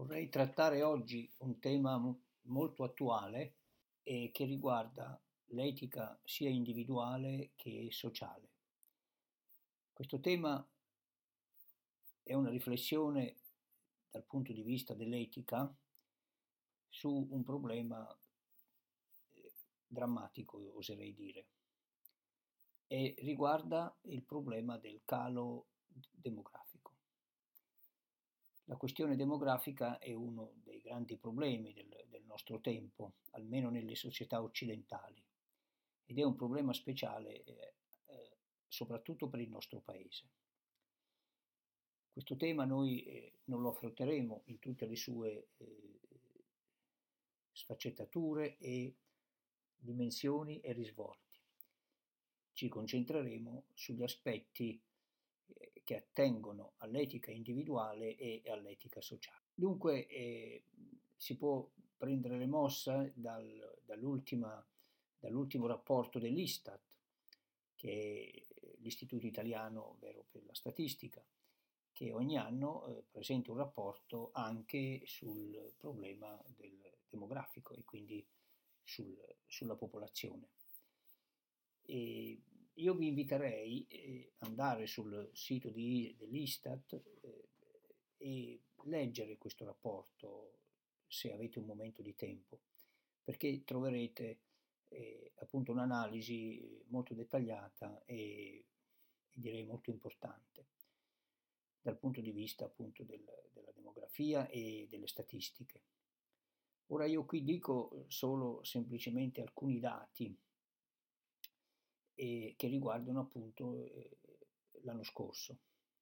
Vorrei trattare oggi un tema molto attuale e che riguarda l'etica sia individuale che sociale. Questo tema è una riflessione dal punto di vista dell'etica su un problema drammatico, oserei dire, e riguarda il problema del calo demografico. La questione demografica è uno dei grandi problemi del nostro tempo, almeno nelle società occidentali, ed è un problema speciale soprattutto per il nostro paese. Questo tema noi non lo affronteremo in tutte le sue sfaccettature e dimensioni e risvolti. Ci concentreremo sugli aspetti che attengono all'etica individuale e all'etica sociale. Dunque si può prendere le mosse dall'ultimo rapporto dell'Istat, che è l'Istituto Italiano, ovvero per la statistica, che ogni anno presenta un rapporto anche sul problema demografico e quindi sulla popolazione. E io vi inviterei ad andare sul sito dell'Istat e leggere questo rapporto se avete un momento di tempo, perché troverete appunto un'analisi molto dettagliata e direi molto importante dal punto di vista appunto della demografia e delle statistiche. Ora io qui dico solo semplicemente alcuni dati che riguardano appunto l'anno scorso.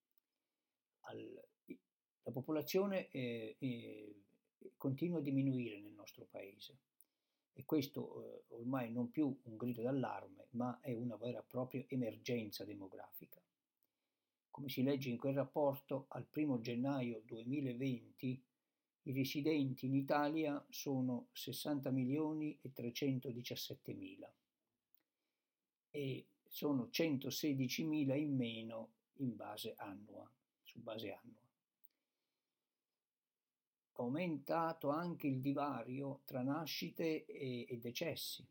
La popolazione continua a diminuire nel nostro paese e questo ormai non più un grido d'allarme, ma è una vera e propria emergenza demografica. Come si legge in quel rapporto, al 1 gennaio 2020 i residenti in Italia sono 60 milioni e 317 mila e sono 116 mila in meno su base annua. Aumentato anche il divario tra nascite e decessi.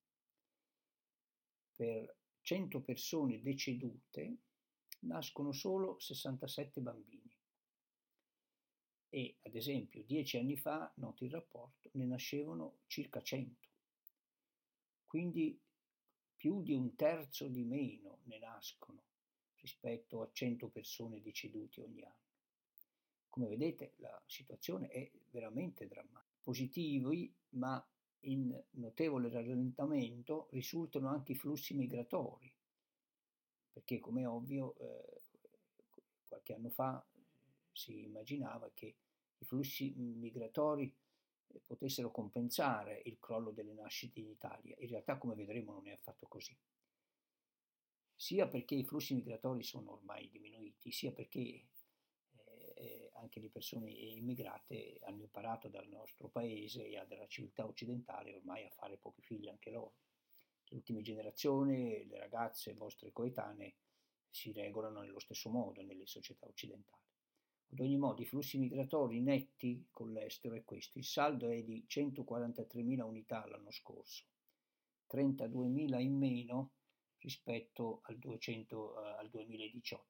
Per 100 persone decedute nascono solo 67 bambini e ad esempio 10 anni fa, noto il rapporto, ne nascevano circa 100. Quindi più di un terzo di meno ne nascono rispetto a 100 persone decedute ogni anno. Come vedete la situazione è veramente drammatica. Positivi, ma in notevole rallentamento risultano anche i flussi migratori, perché come è ovvio qualche anno fa si immaginava che i flussi migratori potessero compensare il crollo delle nascite in Italia. In realtà, come vedremo, non è affatto così. Sia perché i flussi migratori sono ormai diminuiti, sia perché anche le persone immigrate hanno imparato dal nostro paese e dalla civiltà occidentale ormai a fare pochi figli anche loro. Le ultime generazioni, le ragazze vostre coetanee, si regolano nello stesso modo nelle società occidentali. Ad ogni modo, i flussi migratori netti con l'estero è questo. Il saldo è di 143.000 unità l'anno scorso, 32.000 in meno rispetto al 2018.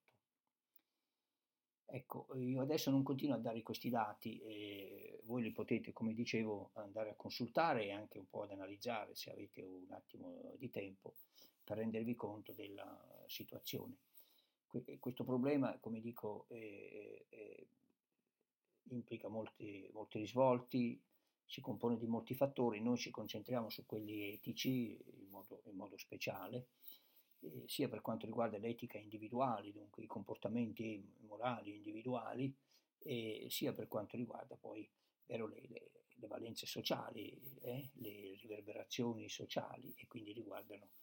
Ecco, io adesso non continuo a dare questi dati, voi li potete, come dicevo, andare a consultare e anche un po' ad analizzare se avete un attimo di tempo per rendervi conto della situazione. Questo problema, come dico, implica molti risvolti, si compone di molti fattori, noi ci concentriamo su quelli etici in modo speciale, sia per quanto riguarda l'etica individuale, dunque i comportamenti morali individuali, sia per quanto riguarda poi le valenze sociali, le riverberazioni sociali e quindi riguardano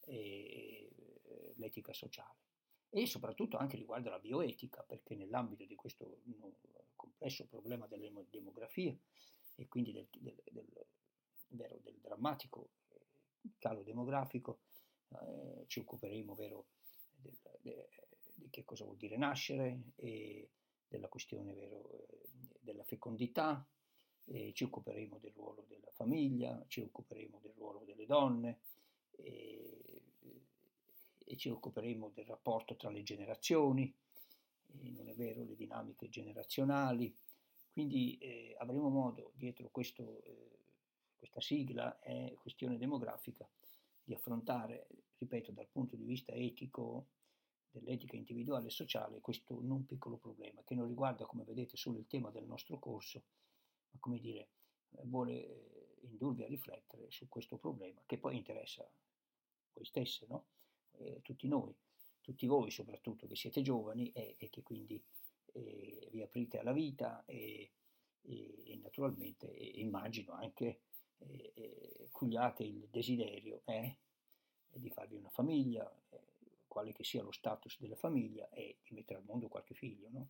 l'etica sociale. E soprattutto anche riguarda la bioetica, perché nell'ambito di questo complesso problema della demografia e quindi del drammatico calo demografico, ci occuperemo di che cosa vuol dire nascere e della questione della fecondità, ci occuperemo del ruolo della famiglia, ci occuperemo del ruolo delle donne e, e ci occuperemo del rapporto tra le generazioni, non è vero, le dinamiche generazionali. Quindi avremo modo, dietro questa sigla è questione demografica, di affrontare, ripeto, dal punto di vista etico, dell'etica individuale e sociale, questo non piccolo problema, che non riguarda, come vedete, solo il tema del nostro corso, ma come dire, vuole indurvi a riflettere su questo problema, che poi interessa voi stesse, no? Tutti noi, tutti voi soprattutto che siete giovani e che quindi vi aprite alla vita e naturalmente immagino anche cugliate il desiderio di farvi una famiglia, quale che sia lo status della famiglia e di mettere al mondo qualche figlio, no?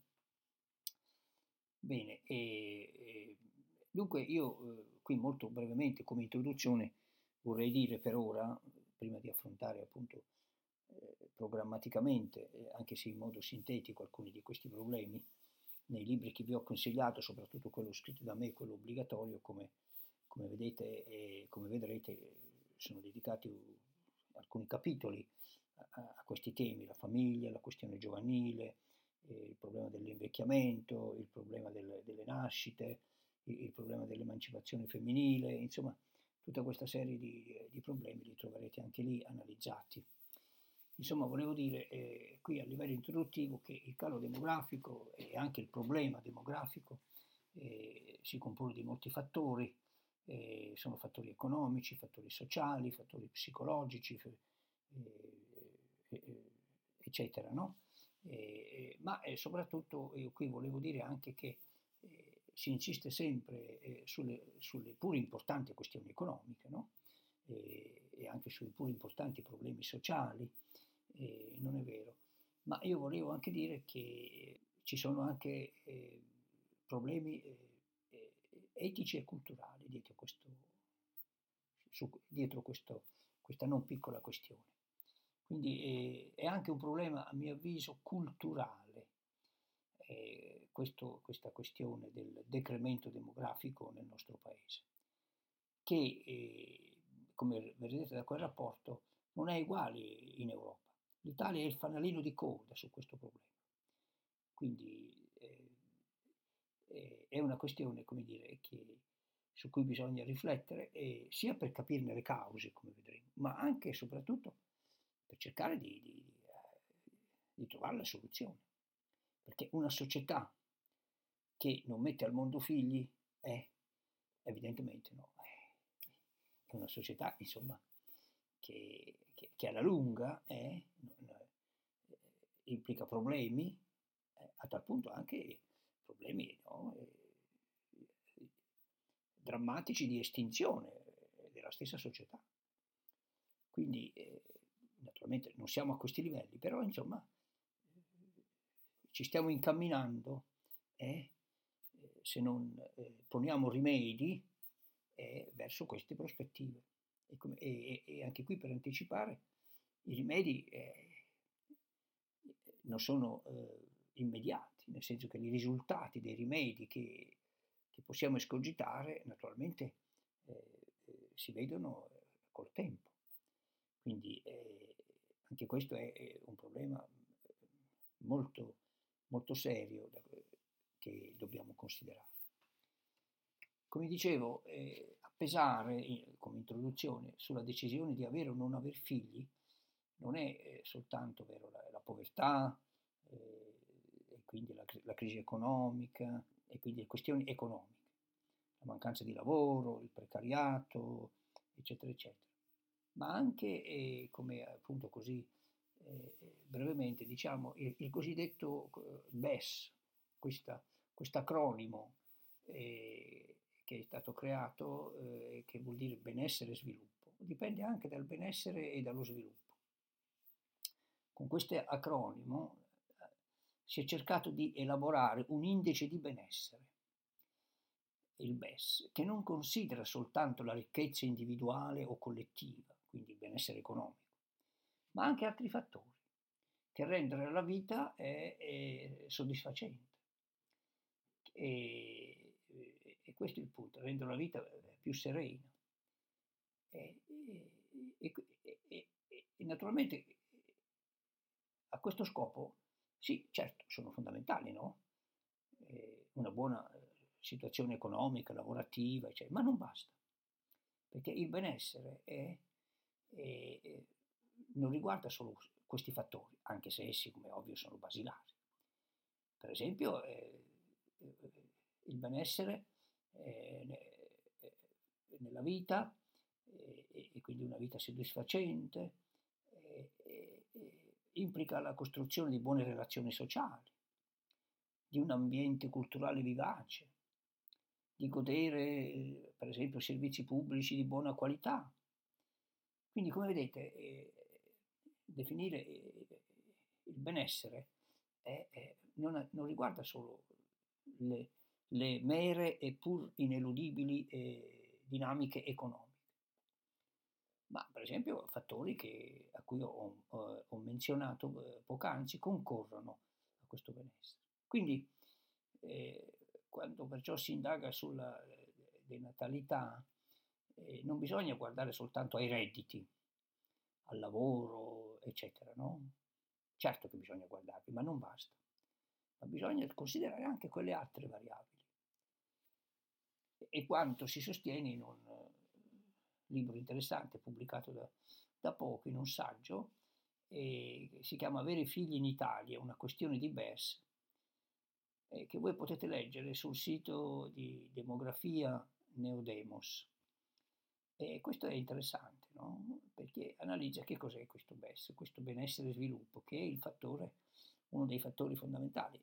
Bene, dunque io qui molto brevemente come introduzione vorrei dire per ora, prima di affrontare appunto programmaticamente, anche se in modo sintetico, alcuni di questi problemi, nei libri che vi ho consigliato, soprattutto quello scritto da me, quello obbligatorio, come vedete e come vedrete, sono dedicati alcuni capitoli a questi temi, la famiglia, la questione giovanile, il problema dell'invecchiamento, il problema delle nascite, il problema dell'emancipazione femminile, insomma tutta questa serie di problemi li troverete anche lì analizzati. Insomma, volevo dire qui a livello introduttivo che il calo demografico e anche il problema demografico si compone di molti fattori, sono fattori economici, fattori sociali, fattori psicologici, eccetera, no? Ma soprattutto io qui volevo dire anche che si insiste sempre sulle pur importanti questioni economiche, no? E anche sui pur importanti problemi sociali, non è vero. Ma io volevo anche dire che ci sono anche problemi etici e culturali dietro questa non piccola questione. Quindi è anche un problema, a mio avviso, culturale, questa questione del decremento demografico nel nostro paese, che, come vedete da quel rapporto, non è uguale in Europa. L'Italia è il fanalino di coda su questo problema. Quindi è una questione, come dire, su cui bisogna riflettere, sia per capirne le cause, come vedremo, ma anche e soprattutto per cercare di trovare la soluzione. Perché una società che non mette al mondo figli evidentemente no, è una società, insomma, che alla lunga implica problemi, a tal punto anche problemi, no, drammatici di estinzione della stessa società. Quindi naturalmente non siamo a questi livelli, però insomma ci stiamo incamminando se non poniamo rimedi verso queste prospettive. E anche qui per anticipare, i rimedi non sono immediati, nel senso che i risultati dei rimedi che possiamo escogitare naturalmente si vedono col tempo. Quindi anche questo è un problema molto, molto serio che dobbiamo considerare. Come dicevo, a pesare come introduzione sulla decisione di avere o non avere figli non è soltanto vero, la povertà, e quindi la crisi economica, e quindi le questioni economiche, la mancanza di lavoro, il precariato, eccetera, eccetera. Ma anche, come appunto così brevemente diciamo, il cosiddetto BES, questo acronimo che è stato creato, che vuol dire benessere e sviluppo, dipende anche dal benessere e dallo sviluppo. Con questo acronimo si è cercato di elaborare un indice di benessere, il BES, che non considera soltanto la ricchezza individuale o collettiva, quindi il benessere economico, ma anche altri fattori che rendono la vita soddisfacente. E questo è il punto, rendere la vita più serena. E, e- e naturalmente a questo scopo, sì, certo, sono fondamentali, no? Una buona situazione economica, lavorativa, eccetera, ma non basta, perché il benessere è- non riguarda solo questi fattori, anche se essi, come è ovvio, sono basilari. Per esempio, il benessere nella vita e quindi una vita soddisfacente implica la costruzione di buone relazioni sociali, di un ambiente culturale vivace, di godere, per esempio, servizi pubblici di buona qualità. Quindi, come vedete, definire il benessere non riguarda solo le mere e pur ineludibili dinamiche economiche, ma per esempio fattori a cui ho menzionato poc'anzi concorrono a questo benessere. Quindi eh, quando perciò si indaga sulla denatalità, non bisogna guardare soltanto ai redditi, al lavoro, eccetera, no? Certo che bisogna guardarli, ma non basta. Ma bisogna considerare anche quelle altre variabili. E quanto si sostiene in un libro interessante pubblicato da poco, in un saggio, che si chiama Avere figli in Italia, una questione di Bess, che voi potete leggere sul sito di Demografia Neodemos. E questo è interessante, no? Perché analizza che cos'è questo BES, questo benessere e sviluppo, che è uno dei fattori fondamentali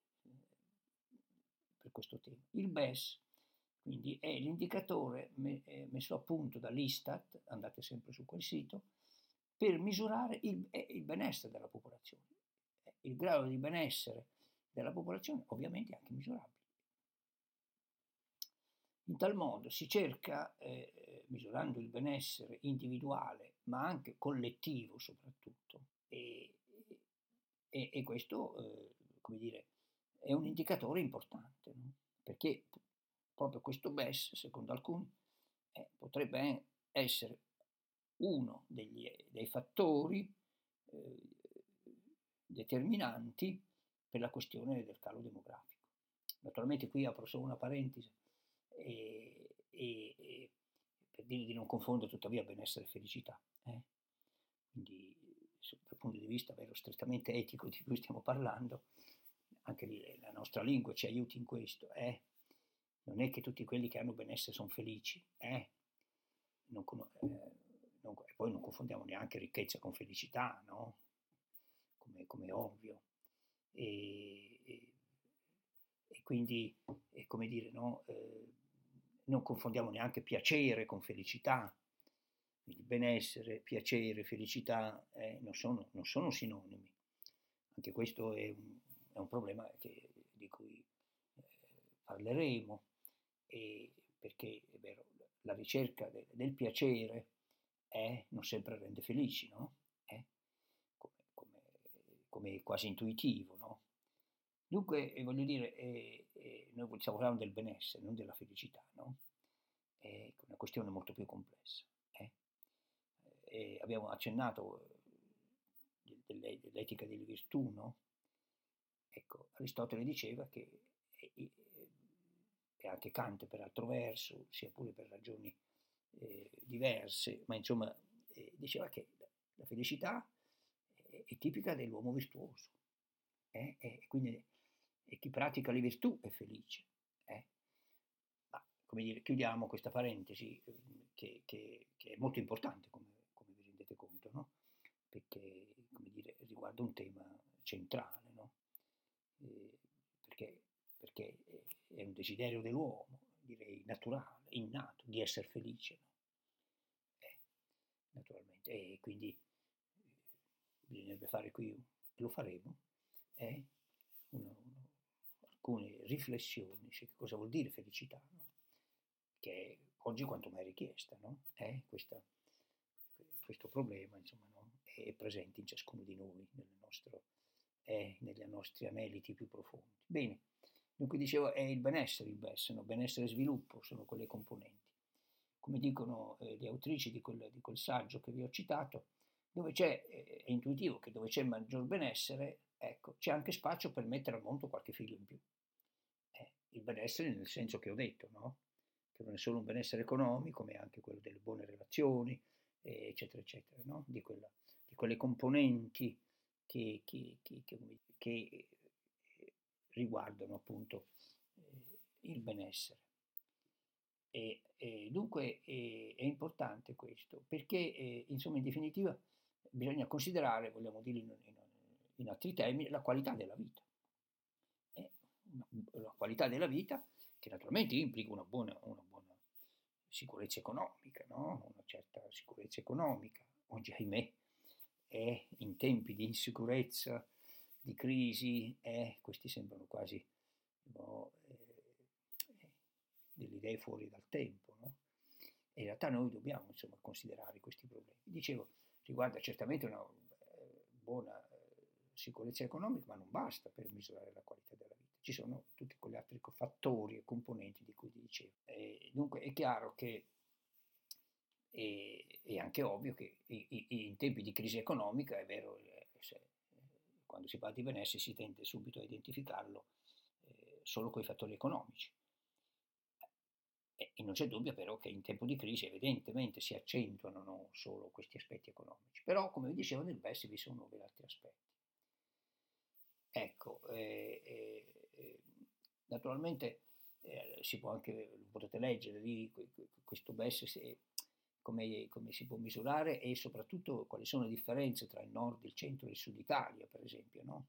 per questo tema. Il BES, quindi, è l'indicatore messo a punto dall'Istat, andate sempre su quel sito, per misurare il benessere della popolazione. Il grado di benessere della popolazione ovviamente è anche misurabile. In tal modo si cerca, misurando il benessere individuale, ma anche collettivo soprattutto, e questo, come dire, è un indicatore importante, no? Perché proprio questo BES, secondo alcuni, potrebbe essere uno dei fattori eh, determinanti per la questione del calo demografico. Naturalmente qui apro solo una parentesi e per dire di non confondere tuttavia benessere e felicità. Quindi dal punto di vista vero, strettamente etico di cui stiamo parlando, anche lì la nostra lingua ci aiuti in questo. Non è che tutti quelli che hanno benessere sono felici. Non, e poi non confondiamo neanche ricchezza con felicità, no? Come ovvio. E quindi, come dire, no? Non confondiamo neanche piacere con felicità. Quindi benessere, piacere, felicità non sono sinonimi. Anche questo è un problema di cui parleremo, perché è vero, la ricerca del piacere non sempre rende felici, no? Come quasi intuitivo, no? Dunque, voglio dire, noi stiamo parlando del benessere, non della felicità, no? È una questione molto più complessa. Abbiamo accennato dell'etica delle virtù, no? Ecco, Aristotele diceva che, e anche Kant per altro verso, sia pure per ragioni diverse, ma insomma diceva che la felicità è tipica dell'uomo virtuoso, e quindi chi pratica le virtù è felice. Ma, come dire, chiudiamo questa parentesi che è molto importante, come vi rendete conto, no? Perché, come dire, riguarda un tema centrale, no? Eh, perché, perché è un desiderio dell'uomo, direi naturale, innato, di essere felice, no? Naturalmente, e quindi bisognerebbe fare qui, e lo faremo, alcune riflessioni su che cosa vuol dire felicità, no? Che oggi quanto mai richiesta, no? Questo problema, insomma, no? È presente in ciascuno di noi, nei nostri aneliti più profondi. Bene, Dunque dicevo, è il benessere il BES, no? Benessere e sviluppo sono quelle componenti. Come dicono le autrici di quel saggio che vi ho citato, dove c'è, è intuitivo che dove c'è maggior benessere, ecco, c'è anche spazio per mettere al mondo qualche figlio in più. Il benessere nel senso che ho detto, no? Che non è solo un benessere economico, ma è anche quello delle buone relazioni, eccetera, eccetera, no? Di quelle componenti che riguardano appunto il benessere. E dunque è importante questo, perché insomma in definitiva bisogna considerare, vogliamo dire in altri termini, la qualità della vita. Eh, la qualità della vita che naturalmente implica una buona sicurezza economica, no? Una certa sicurezza economica. Oggi, ahimè, in tempi di insicurezza, di crisi, questi sembrano quasi no, delle idee fuori dal tempo, no? E in realtà noi dobbiamo insomma, considerare questi problemi. Dicevo, riguarda certamente una buona sicurezza economica, ma non basta per misurare la qualità della vita. Ci sono tutti quegli altri fattori e componenti di cui ti dicevo. Dunque è chiaro che è anche ovvio che in tempi di crisi economica, è vero, quando si parla di benessere si tende subito a identificarlo solo con i fattori economici. E non c'è dubbio però che in tempo di crisi evidentemente si accentuano non solo questi aspetti economici, però come vi dicevo nel BES vi sono degli altri aspetti. Ecco, naturalmente si può anche, lo potete leggere lì, questo BES come si può misurare e soprattutto quali sono le differenze tra il nord, il centro e il sud Italia, per esempio, no?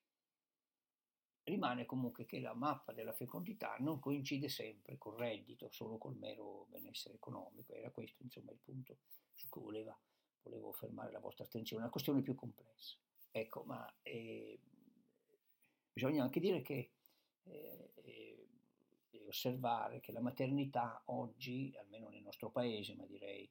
Rimane comunque che la mappa della fecondità non coincide sempre col reddito, solo col mero benessere economico. Era questo, insomma, il punto su cui volevo fermare la vostra attenzione, una questione più complessa. Ecco, ma bisogna anche dire che osservare che la maternità oggi, almeno nel nostro paese, ma direi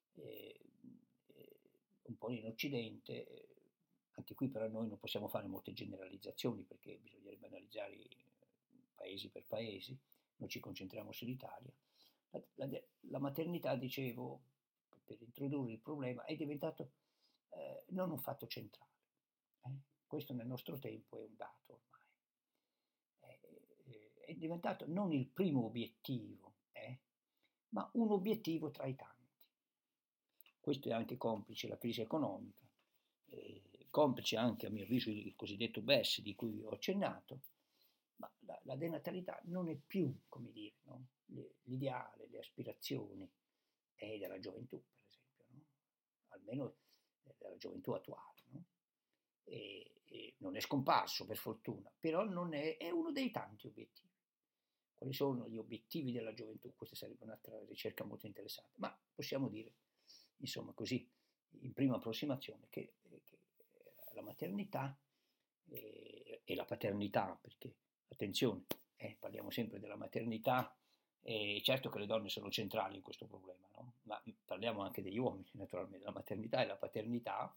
un po' in Occidente, anche qui però noi non possiamo fare molte generalizzazioni perché bisognerebbe analizzare paesi per paesi, noi ci concentriamo sull'Italia. La maternità, dicevo, per introdurre il problema, è diventato non un fatto centrale. Questo nel nostro tempo è un dato ormai. È diventato non il primo obiettivo, ma un obiettivo tra i tanti. Questo è anche complice la crisi economica, complice anche a mio avviso il cosiddetto BES di cui ho accennato, ma la denatalità non è più, come dire, no? L'ideale, le aspirazioni della gioventù, per esempio, no? Almeno della gioventù attuale. No? E non è scomparso per fortuna, però non è uno dei tanti obiettivi. Quali sono gli obiettivi della gioventù? Questa sarebbe un'altra ricerca molto interessante, ma possiamo dire, insomma, così, in prima approssimazione, che la maternità e la paternità, perché, attenzione, parliamo sempre della maternità, certo che le donne sono centrali in questo problema, no? Ma parliamo anche degli uomini, naturalmente, la maternità e la paternità,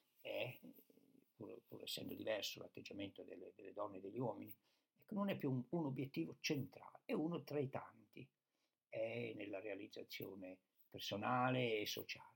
pur essendo diverso l'atteggiamento delle donne e degli uomini, ecco, non è più un obiettivo centrale, è uno tra i tanti, è nella realizzazione personale e sociale.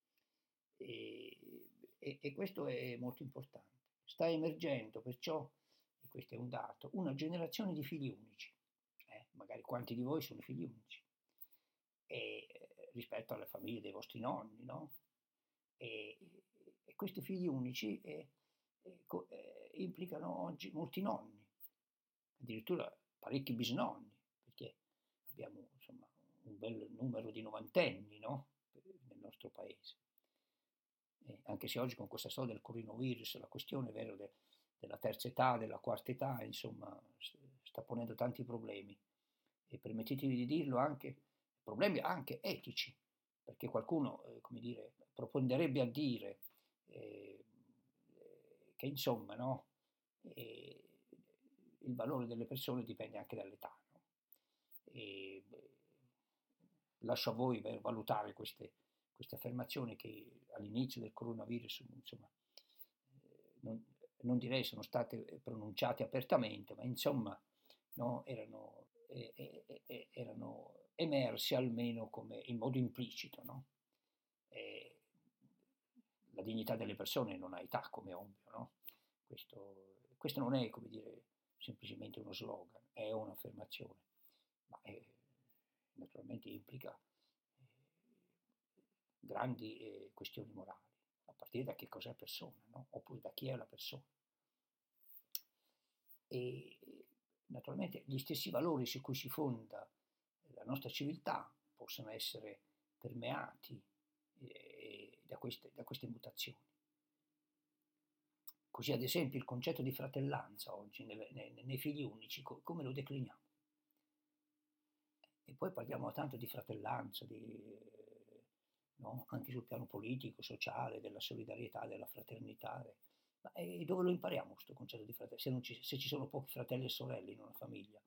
E questo è molto importante. Sta emergendo perciò, e questo è un dato, una generazione di figli unici. Magari quanti di voi sono figli unici? Rispetto alle famiglie dei vostri nonni, no? E questi figli unici implicano oggi molti nonni, addirittura parecchi bisnonni, perché abbiamo insomma un bel numero di novantenni, no? Nel nostro paese. Anche se oggi con questa storia del coronavirus la questione, vero, della terza età, della quarta età, insomma, sta ponendo tanti problemi. E permettetemi di dirlo, anche problemi anche etici, perché qualcuno, come dire, proponderebbe a dire che insomma, no, il valore delle persone dipende anche dall'età. No? Lascio a voi valutare queste affermazioni che all'inizio del coronavirus, insomma, non direi sono state pronunciate apertamente, ma insomma no? Erano emersi almeno come in modo implicito, no? E la dignità delle persone non ha età, come ovvio, no? Questo non è, come dire, semplicemente uno slogan, è un'affermazione, ma naturalmente implica grandi questioni morali, a partire da che cos'è persona, no? Oppure da chi è la persona. E naturalmente gli stessi valori su cui si fonda la nostra civiltà possono essere permeati da queste mutazioni. Così ad esempio il concetto di fratellanza oggi nei figli unici, come lo decliniamo? E poi parliamo tanto di fratellanza, no? Anche sul piano politico, sociale, della solidarietà, della fraternità. E dove lo impariamo questo concetto di fratellanza? Se ci sono pochi fratelli e sorelle in una famiglia,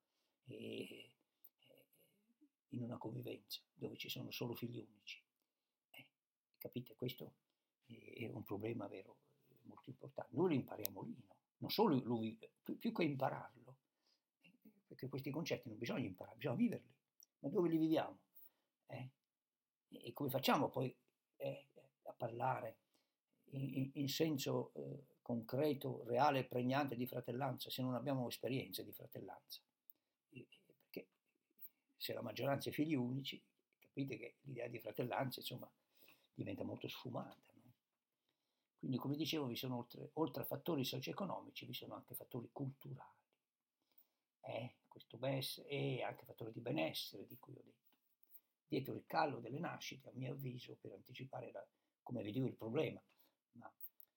in una convivenza, dove ci sono solo figli unici. Capite, questo è un problema vero, molto importante. Noi lo impariamo lì, no? Non solo lui, più che impararlo, perché questi concetti non bisogna imparare, bisogna viverli. Ma dove li viviamo? E come facciamo poi a parlare in senso concreto, reale e pregnante di fratellanza se non abbiamo esperienze di fratellanza? Perché se la maggioranza è figli unici, capite che l'idea di fratellanza, insomma, diventa molto sfumata. No? Quindi, come dicevo, vi sono oltre a fattori socio-economici, vi sono anche fattori culturali. Questo benessere e anche fattori di benessere di cui ho detto. Dietro il callo delle nascite, a mio avviso, per anticipare come vedevo il problema, ma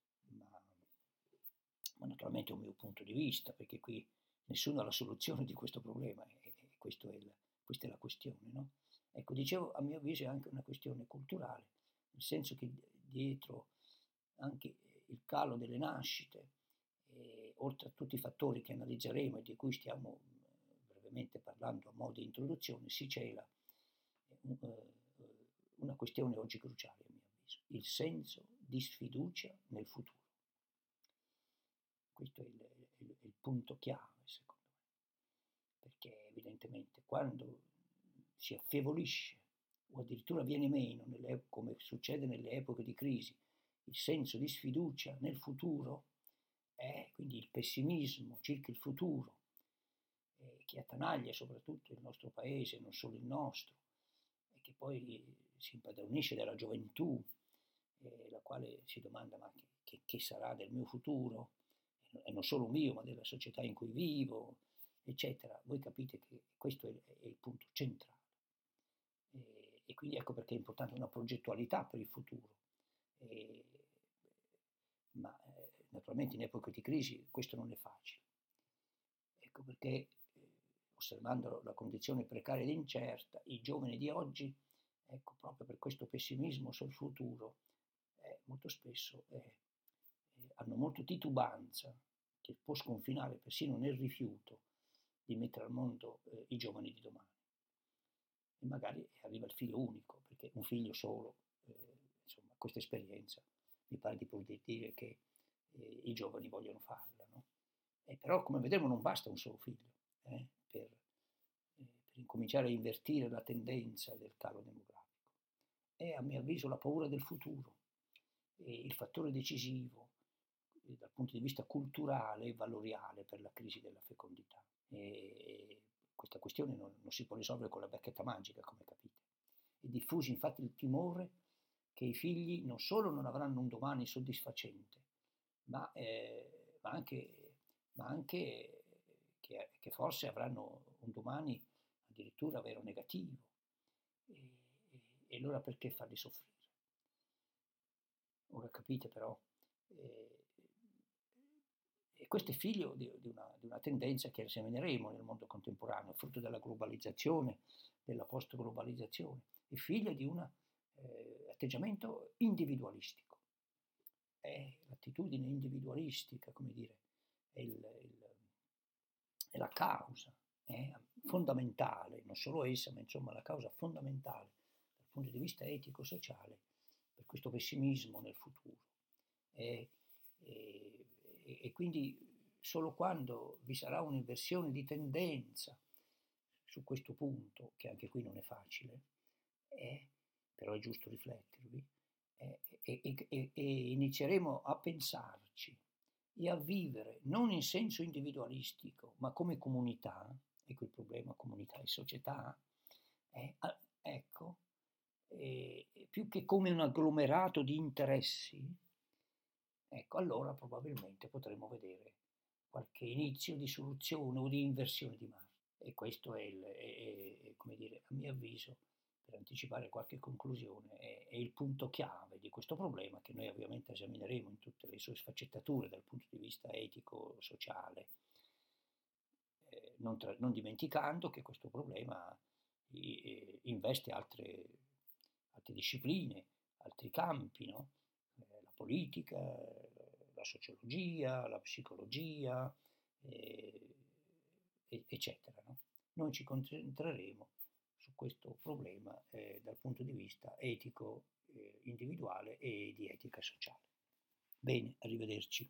naturalmente è un mio punto di vista, perché qui nessuno ha la soluzione di questo problema, e questa è la questione. No? Ecco, dicevo, a mio avviso è anche una questione culturale, nel senso che dietro anche il calo delle nascite, oltre a tutti i fattori che analizzeremo e di cui stiamo brevemente parlando a modo di introduzione, si cela una questione oggi cruciale, a mio avviso, il senso di sfiducia nel futuro. Questo è il punto chiave, secondo me, perché evidentemente quando si affievolisce o addirittura viene meno, come succede nelle epoche di crisi, il senso di sfiducia nel futuro, quindi il pessimismo circa il futuro, che attanaglia soprattutto il nostro paese, non solo il nostro, e che poi si impadronisce della gioventù, la quale si domanda ma che sarà del mio futuro, e non solo mio, ma della società in cui vivo, eccetera. Voi capite che questo è il punto centrale. E quindi ecco perché è importante una progettualità per il futuro. Ma naturalmente in epoche di crisi questo non è facile. Ecco perché, osservando la condizione precaria ed incerta, i giovani di oggi, ecco, proprio per questo pessimismo sul futuro, molto spesso hanno molto titubanza, che può sconfinare persino nel rifiuto di mettere al mondo i giovani di domani. E magari arriva il figlio unico, perché un figlio solo, insomma, questa esperienza mi pare di poter dire che i giovani vogliono farla. No? Però, come vedremo, non basta un solo figlio per incominciare a invertire la tendenza del calo demografico. È, a mio avviso, la paura del futuro, il fattore decisivo dal punto di vista culturale e valoriale per la crisi della fecondità. Questa questione non si può risolvere con la bacchetta magica, come capite. È diffuso infatti il timore che i figli non solo non avranno un domani soddisfacente, ma anche che forse avranno un domani addirittura vero negativo. E allora perché farli soffrire? Ora capite però, e questo è figlio di una tendenza che esamineremo nel mondo contemporaneo, frutto della globalizzazione, della post-globalizzazione, è figlio di un atteggiamento individualistico. È l'attitudine individualistica, come dire, è la causa fondamentale, non solo essa, ma insomma la causa fondamentale dal punto di vista etico-sociale per questo pessimismo nel futuro. E quindi solo quando vi sarà un'inversione di tendenza su questo punto, che anche qui non è facile, però è giusto riflettervi, e inizieremo a pensarci e a vivere non in senso individualistico, ma come comunità, ecco il problema, comunità e società, ecco, più che come un agglomerato di interessi, ecco, allora probabilmente potremo vedere qualche inizio di soluzione o di inversione di marcia. E questo come dire, a mio avviso, per anticipare qualche conclusione, è il punto chiave di questo problema che noi ovviamente esamineremo in tutte le sue sfaccettature dal punto di vista etico-sociale, non dimenticando che questo problema investe altre discipline, altri campi, no? La politica, la sociologia, la psicologia, eccetera. No? Noi ci concentreremo su questo problema dal punto di vista etico individuale e di etica sociale. Bene, arrivederci.